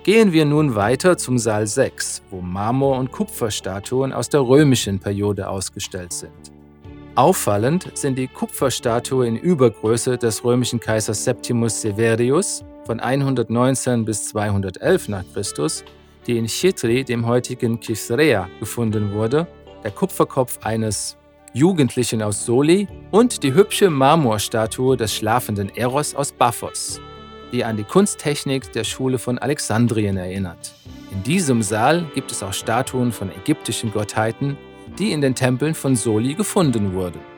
Gehen wir nun weiter zum Saal 6, wo Marmor- und Kupferstatuen aus der römischen Periode ausgestellt sind. Auffallend sind die Kupferstatue in Übergröße des römischen Kaisers Septimus Severius von 119 bis 211 nach Christus, die in Chitri, dem heutigen Chithrea, gefunden wurde, der Kupferkopf eines Jugendlichen aus Soli und die hübsche Marmorstatue des schlafenden Eros aus Paphos, die an die Kunsttechnik der Schule von Alexandrien erinnert. In diesem Saal gibt es auch Statuen von ägyptischen Gottheiten, die in den Tempeln von Soli gefunden wurden.